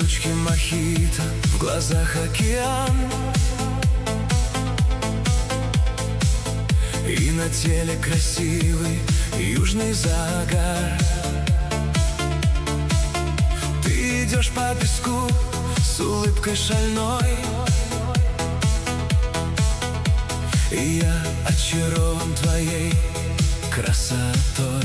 ручки мохито, в глазах океан, и на теле красивый южный загар. Ты идешь по песку с улыбкой шальной, и я очарован твоей красотой.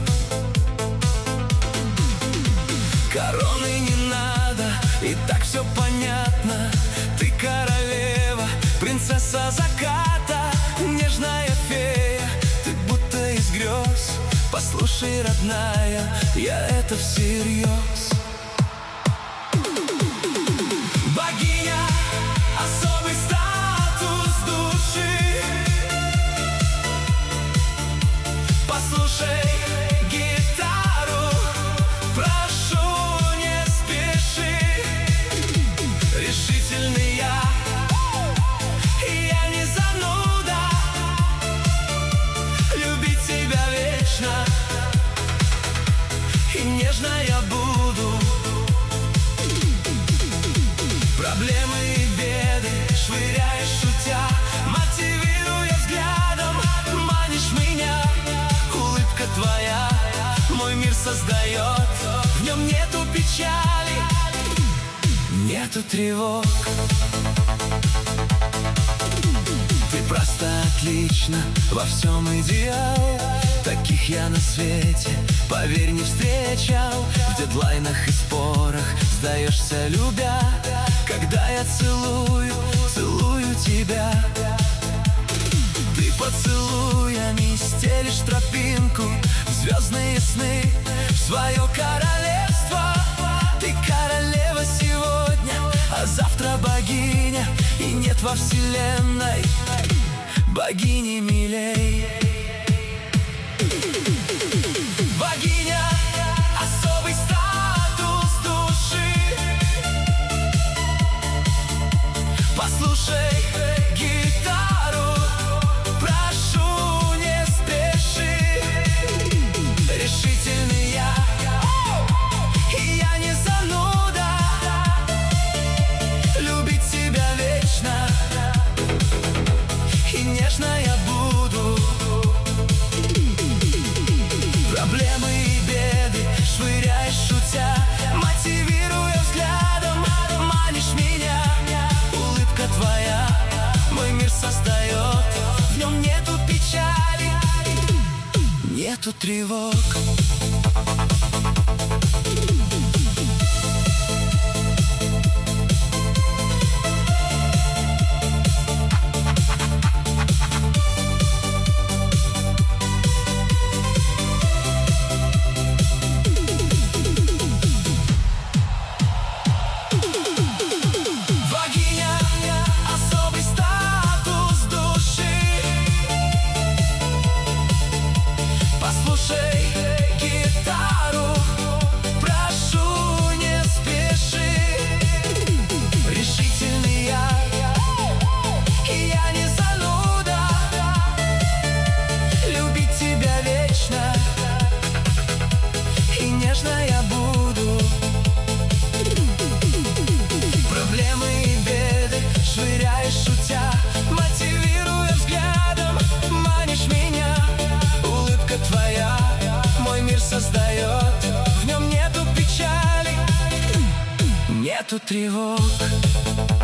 Короны не надо, и так все понятно. Ты королева, принцесса заката, нежная фея, ты будто из грез. Послушай, родная, я это всерьез. Богиня, особый статус души. Послушай гитару, прошу, не спеши. Решительный я, и я не зануда. Любить тебя вечно, и нежно я буду. Проблемы и беды швыряешь шутя, мотивируя взглядом, манишь меня. Улыбка твоя мой мир создает, в нем нету печали, нету тревог. Ты просто отлично, во всем идеал. Таких я на свете, поверь, не встречал. В дедлайнах и спорах сдаешься, любя. Когда я целую, целую тебя, ты поцелуями стелишь тропинку в звездные сны, в свое королевство. Ты королева сегодня, а завтра богиня, и нет во вселенной богини милей. Богиня, особый статус души. Послушай гитару, прошу, не спеши. Решительный я, и я не зануда. Любить тебя вечно, и нежно я буду. Проблемы и беды швыряешь шутя, мотивируя взглядом, манишь меня. Улыбка твоя мой мир создает, в нем нету печали, нету тревог. Послушай гитару, прошу, не спеши. Решительный я, и я не зануда. Любить тебя вечно, и нежно я буду. Проблемы и беды швыряешь шутя, мотивируя взглядом, манишь меня. Улыбка твоя мой мир создает, в нем нету печали, нету тревог.